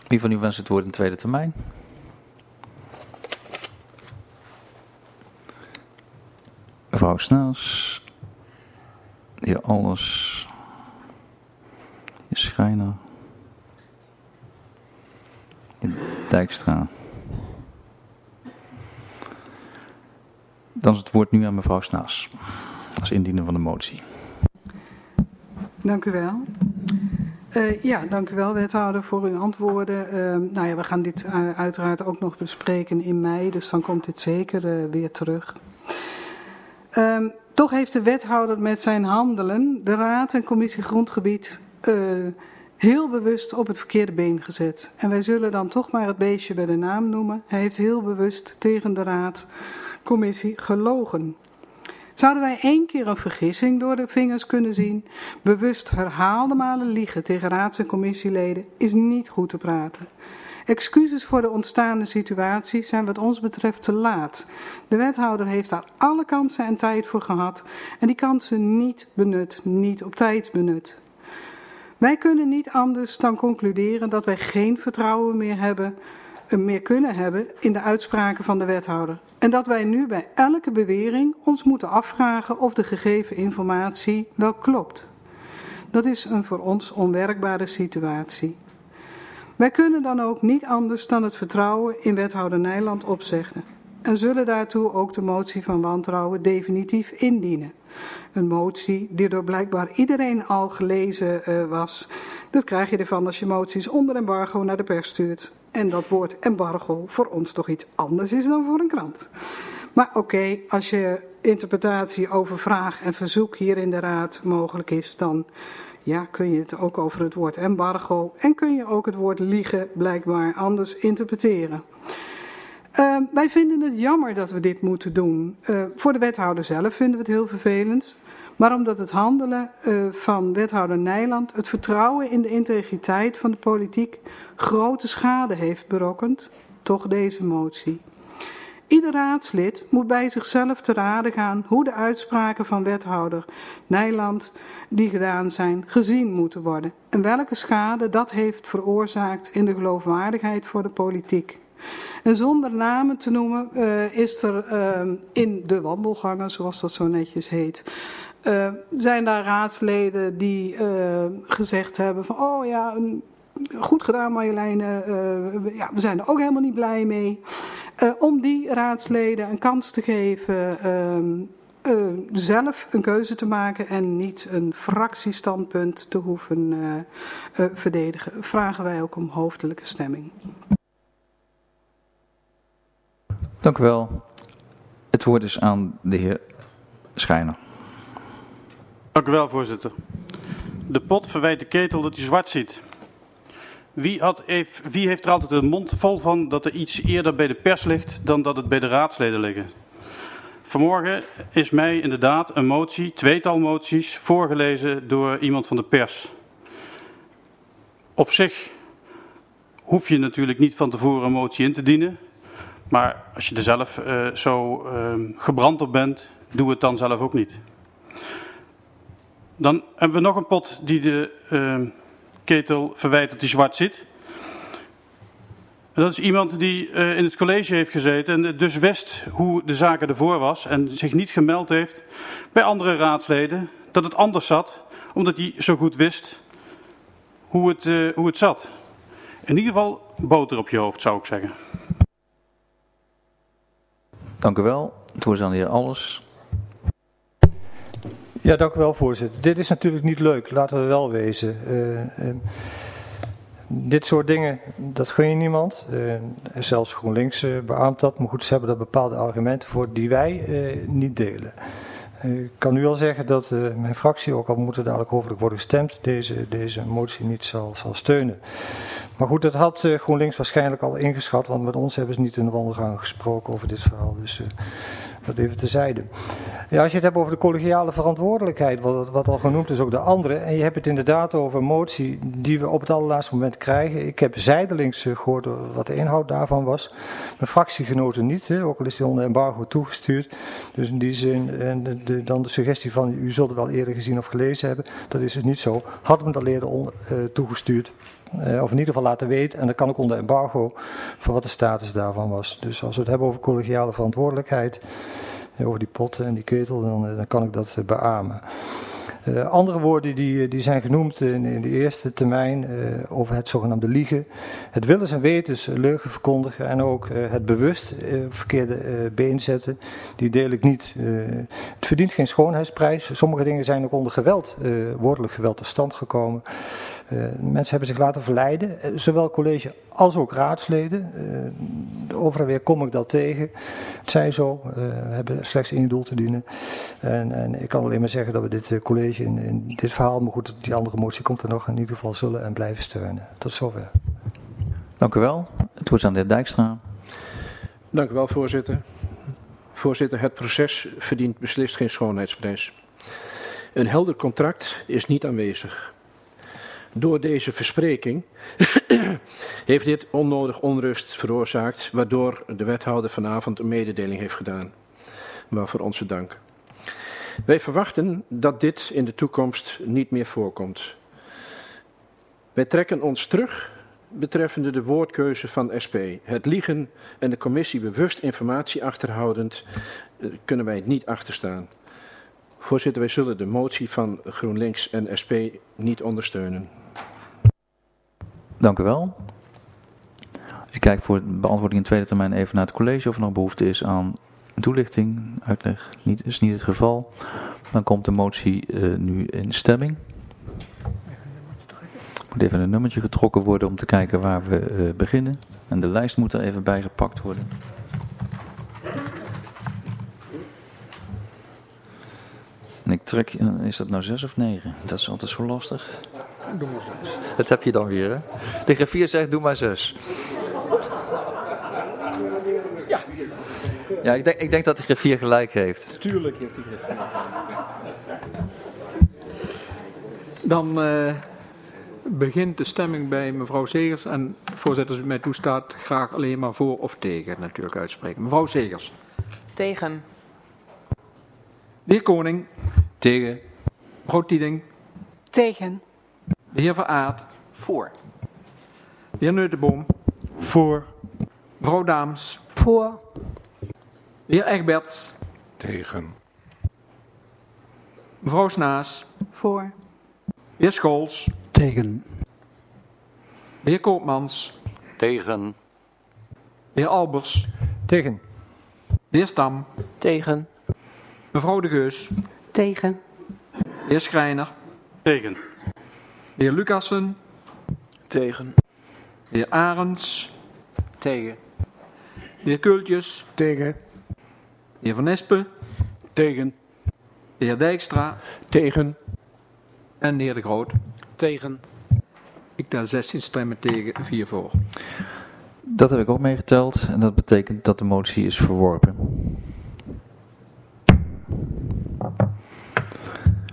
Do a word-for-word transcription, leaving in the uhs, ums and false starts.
Wie van u wenst het woord in tweede termijn? Mevrouw Snaels, de heer Alles, de heer Schijner, de heer Dijkstra. Dan is het woord nu aan mevrouw Snaels, als indiener van de motie. Dank u wel. Uh, ja, dank u wel, wethouder, voor uw antwoorden. Uh, nou ja, we gaan dit uh, uiteraard ook nog bespreken in mei, dus dan komt dit zeker uh, weer terug. Uh, toch heeft de wethouder met zijn handelen de Raad en Commissie Grondgebied uh, heel bewust op het verkeerde been gezet. En wij zullen dan toch maar het beestje bij de naam noemen. Hij heeft heel bewust tegen de Raad, Commissie gelogen. Zouden wij één keer een vergissing door de vingers kunnen zien? Bewust herhaalde malen liegen tegen raads- en commissieleden is niet goed te praten. Excuses voor de ontstaande situatie zijn wat ons betreft te laat. De wethouder heeft daar alle kansen en tijd voor gehad en die kansen niet benut, niet op tijd benut. Wij kunnen niet anders dan concluderen dat wij geen vertrouwen meer hebben, meer kunnen hebben in de uitspraken van de wethouder. En dat wij nu bij elke bewering ons moeten afvragen of de gegeven informatie wel klopt. Dat is een voor ons onwerkbare situatie. Wij kunnen dan ook niet anders dan het vertrouwen in wethouder Nijland opzeggen. En zullen daartoe ook de motie van wantrouwen definitief indienen. Een motie die door blijkbaar iedereen al gelezen uh, was. Dat krijg je ervan als je moties onder embargo naar de pers stuurt. En dat woord embargo voor ons toch iets anders is dan voor een krant. Maar oké, okay, als je interpretatie over vraag en verzoek hier in de raad mogelijk is, dan ja, kun je het ook over het woord embargo en kun je ook het woord liegen blijkbaar anders interpreteren. Uh, wij vinden het jammer dat we dit moeten doen. Uh, voor de wethouder zelf vinden we het heel vervelend. Maar omdat het handelen uh, van wethouder Nijland het vertrouwen in de integriteit van de politiek grote schade heeft berokkend, toch deze motie. Ieder raadslid moet bij zichzelf te raden gaan hoe de uitspraken van wethouder Nijland die gedaan zijn gezien moeten worden. En welke schade dat heeft veroorzaakt in de geloofwaardigheid voor de politiek. En zonder namen te noemen uh, is er uh, in de wandelgangen, zoals dat zo netjes heet, uh, zijn daar raadsleden die uh, gezegd hebben van oh ja, goed gedaan Marjoleine, uh, ja, we zijn er ook helemaal niet blij mee. Uh, om die raadsleden een kans te geven uh, uh, zelf een keuze te maken en niet een fractiestandpunt te hoeven uh, uh, verdedigen, vragen wij ook om hoofdelijke stemming. Dank u wel. Het woord is aan de heer Schijner. Dank u wel, voorzitter. De pot verwijt de ketel dat hij zwart ziet. Wie, had, wie heeft er altijd de mond vol van dat er iets eerder bij de pers ligt dan dat het bij de raadsleden liggen? Vanmorgen is mij inderdaad een motie, tweetal moties, voorgelezen door iemand van de pers. Op zich hoef je natuurlijk niet van tevoren een motie in te dienen. Maar als je er zelf uh, zo uh, gebrand op bent, doe het dan zelf ook niet. Dan hebben we nog een pot die de uh, ketel verwijt dat hij zwart ziet. En dat is iemand die uh, in het college heeft gezeten en dus wist hoe de zaken ervoor was. En zich niet gemeld heeft bij andere raadsleden dat het anders zat. Omdat hij zo goed wist hoe het, uh, hoe het zat. In ieder geval boter op je hoofd, zou ik zeggen. Dank u wel. Het woord is aan de heer Alles. Ja, dank u wel, voorzitter. Dit is natuurlijk niet leuk, laten we wel wezen. Uh, uh, dit soort dingen, dat gun je niemand. Uh, zelfs GroenLinks uh, beaamt dat. Maar goed, ze hebben daar bepaalde argumenten voor die wij uh, niet delen. Uh, ik kan nu al zeggen dat uh, mijn fractie, ook al moet er dadelijk hoofdelijk worden gestemd, deze, deze motie niet zal, zal steunen. Maar goed, dat had uh, GroenLinks waarschijnlijk al ingeschat, want met ons hebben ze niet in de wandelgang gesproken over dit verhaal. Dus uh, dat even terzijde. Ja, als je het hebt over de collegiale verantwoordelijkheid, wat, wat al genoemd is, ook de andere, en je hebt het inderdaad over een motie die we op het allerlaatste moment krijgen. Ik heb zijdelings uh, gehoord wat de inhoud daarvan was. Mijn fractiegenoten niet, hè, ook al is die onder embargo toegestuurd. Dus in die zin, en de, de, dan de suggestie van u zult het wel eerder gezien of gelezen hebben, dat is dus niet zo. Had hem het al eerder on, uh, toegestuurd. Uh, of in ieder geval laten weten, en dat kan ook onder embargo, van wat de status daarvan was. Dus als we het hebben over collegiale verantwoordelijkheid, over die potten en die ketel, dan, dan kan ik dat uh, beamen. Uh, andere woorden die, die zijn genoemd in, in de eerste termijn uh, over het zogenaamde liegen. Het willens en wetens leugen verkondigen en ook uh, het bewust uh, verkeerde uh, been zetten. Die deel ik niet. Uh, het verdient geen schoonheidsprijs. Sommige dingen zijn ook onder geweld, uh, woordelijk geweld tot stand gekomen. Uh, mensen hebben zich laten verleiden, uh, zowel college als ook raadsleden. Uh, over en weer kom ik dat tegen. Het zij zo, uh, we hebben slechts één doel te dienen. En, en ik kan alleen maar zeggen dat we dit uh, college in, in dit verhaal, maar goed, die andere motie komt er nog, in ieder geval zullen en blijven steunen. Tot zover. Dank u wel. Het woord aan de heer Dijkstra. Dank u wel, voorzitter. Voorzitter, het proces verdient beslist geen schoonheidsprijs. Een helder contract is niet aanwezig. Door deze verspreking heeft dit onnodig onrust veroorzaakt, waardoor de wethouder vanavond een mededeling heeft gedaan. Waarvoor onze dank. Wij verwachten dat dit in de toekomst niet meer voorkomt. Wij trekken ons terug betreffende de woordkeuze van S P. Het liegen en de commissie bewust informatie achterhoudend kunnen wij niet achterstaan. Voorzitter, wij zullen de motie van GroenLinks en S P niet ondersteunen. Dank u wel. Ik kijk voor de beantwoording in tweede termijn even naar het college of er nog behoefte is aan toelichting, uitleg. Niet, is niet het geval. Dan komt de motie uh, nu in stemming. Er moet even een nummertje getrokken worden om te kijken waar we uh, beginnen. En de lijst moet er even bij gepakt worden. En ik trek, is dat nou zes of negen? Dat is altijd zo lastig. Doe maar zes. Dat heb je dan weer, hè? De griffier zegt, doe maar zes. Ja. Ja, ik denk, ik denk dat de griffier gelijk heeft. Tuurlijk heeft hij griffier. Dan uh, begint de stemming bij mevrouw Segers. En voorzitter, als u mij toestaat, graag alleen maar voor of tegen natuurlijk uitspreken. Mevrouw Segers. Tegen. De heer Koning. Tegen. Mevrouw Tieding. Tegen. De heer Veraard. Voor. De heer Neutenboom. Voor. Mevrouw Daams. Voor. De heer Egberts. Tegen. Mevrouw Snaas. Voor. De heer Scholz. Tegen. De heer Koopmans. Tegen. De heer Albers. Tegen. De heer Stam. Tegen. Mevrouw De Geus. Tegen. De heer Schrijner. Tegen. De heer Lucassen. Tegen. De heer Arends. Tegen. De heer Kultjes. Tegen. De heer Van Espen. Tegen. De heer Dijkstra. Tegen. En de heer De Groot. Tegen. Ik tel zestien stemmen tegen, vier voor. Dat heb ik ook meegeteld en dat betekent dat de motie is verworpen.